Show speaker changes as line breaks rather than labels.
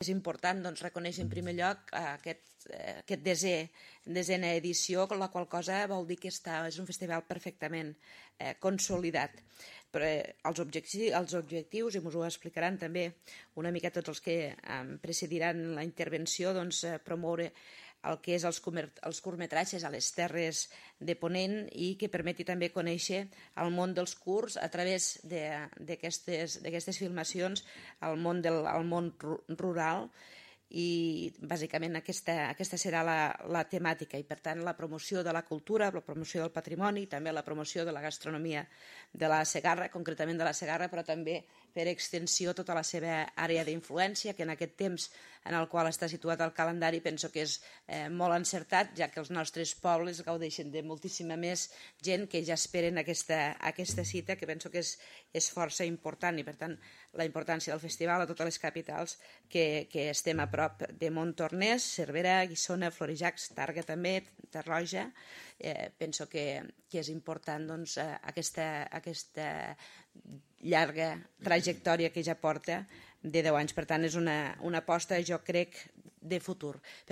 és important reconèixer en primer lloc aquest desena edició, la qual cosa vol dir que és un festival perfectament consolidat. Però els objectius, i ens ho explicaran també una mica tots els que precediran la intervenció, promoure el que és els curtmetratges a les Terres de Ponent i que permeti també conèixer el món dels curts a través d'aquestes filmacions al món rural, i bàsicament aquesta serà la temàtica, i per tant la promoció de la cultura, la promoció del patrimoni, també la promoció de la gastronomia de la Segarra, concretament de la Segarra, però també per extensió tota la seva àrea d'influència, que en aquest temps en el qual està situat el calendari penso que és molt encertat, ja que els nostres pobles gaudeixen de moltíssima més gent que ja esperen aquesta cita, que penso que és força important, i per tant la importància del festival a totes les capitals que estem a prop de Montornès, Cervera, Guissona, Florejacs, Targa també, Tarroja. Penso que és important aquesta llarga trajectòria que ja porta de 10 anys. Per tant, és una aposta, jo crec, de futur.